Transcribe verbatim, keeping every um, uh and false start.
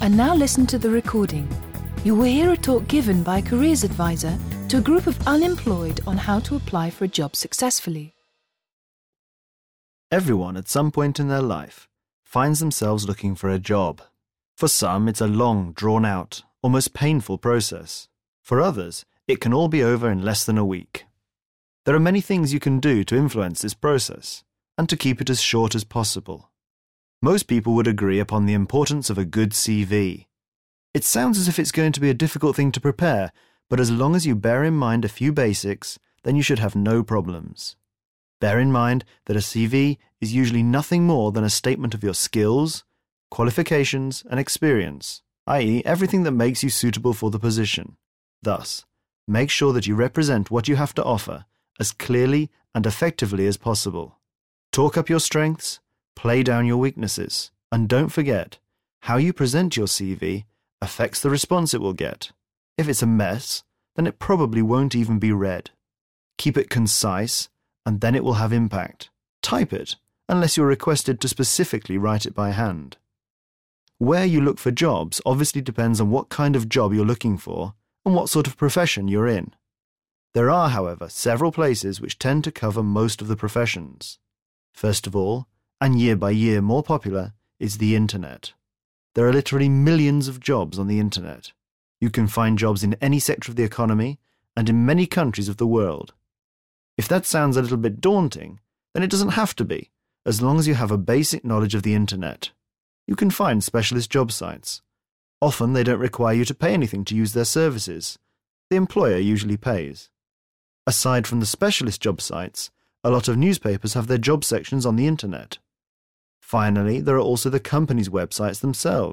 And now listen to the recording. You will hear a talk given by a careers advisor to a group of unemployed on how to apply for a job successfully. Everyone at some point in their life finds themselves looking for a job. For some, it's a long, drawn-out, almost painful process. For others, it can all be over in less than a week. There are many things you can do to influence this process and to keep it as short as possible. Most people would agree upon the importance of a good C V. It sounds as if it's going to be a difficult thing to prepare, but as long as you bear in mind a few basics, then you should have no problems. Bear in mind that a C V is usually nothing more than a statement of your skills, qualifications, and experience, that is everything that makes you suitable for the position. Thus, make sure that you represent what you have to offer as clearly and effectively as possible. Talk up your strengths, play down your weaknesses, and don't forget, how you present your C V affects the response it will get. If it's a mess, then it probably won't even be read. Keep it concise, and then it will have impact. Type it, unless you're requested to specifically write it by hand. Where you look for jobs obviously depends on what kind of job you're looking for and what sort of profession you're in. There are, however, several places which tend to cover most of the professions. First of all, and year by year more popular, is the internet. There are literally millions of jobs on the internet. You can find jobs in any sector of the economy and in many countries of the world. If that sounds a little bit daunting, then it doesn't have to be, as long as you have a basic knowledge of the internet. You can find specialist job sites. Often they don't require you to pay anything to use their services. The employer usually pays. Aside from the specialist job sites, a lot of newspapers have their job sections on the internet. Finally, there are also the company's websites themselves.